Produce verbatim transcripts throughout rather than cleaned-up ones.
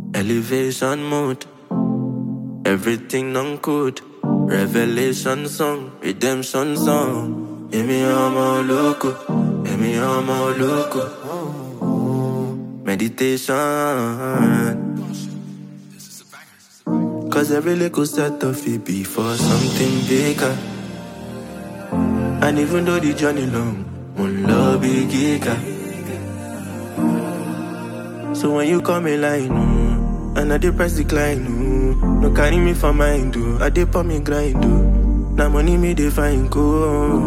Elevation mode, everything non-code. Revelation song, redemption song. Emi omo loco, emi omo loco. Meditation. Cause every little set of it be for something bigger. And even though the journey long, one love be giga. So when you call me line, mm, and I dey press decline, mm, no carry me for mind, do I dey pour me grind, do now money me dey find go.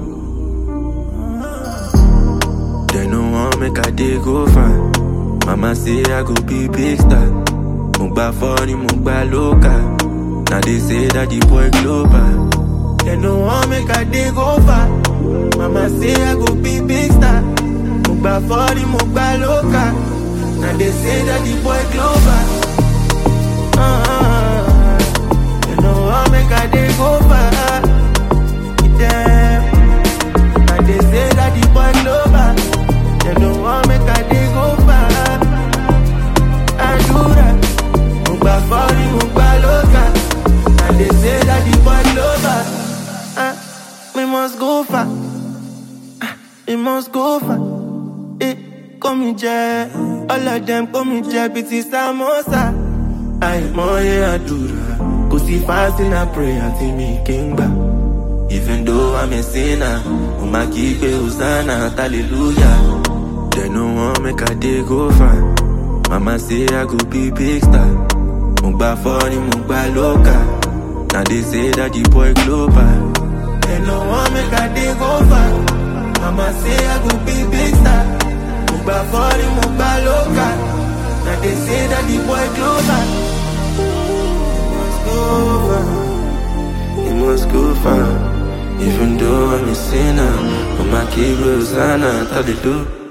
They no want make I dey go far. Mama say I go be big star. Mugba funny, mugba local. Now they say that the boy global. They no want make I dey go far. Mama say I go be big star. Mugba funny, mugba local. Now they say that the boy global. Uh-huh. They no want make I dey go far. Yeah. Now they say that the boy global. They no want make I dey go far. I do that. Mugba funny, mugba local. Now they say that the boy global. Uh, we must go far. Uh, we must go far. Eh, come here, all of them come here, biti samosa. Àìmọye àdúrà, kò sí fasting and prayer tí mi kì í gbà. Even though I'm a sinner, mo máa kígbe Hosanna, hallelujah. They no want make I dey go far. Mama say I go be big star. Mugba funny, mugba local. Now they say that the boy global. They no want make I dey go far. Mama say I go be big star. Mugba funny, mugba local. Now they say that the boy global. He must go far. He must go far. Even though I'm a sinner, Mama keep Rosanna, how they do.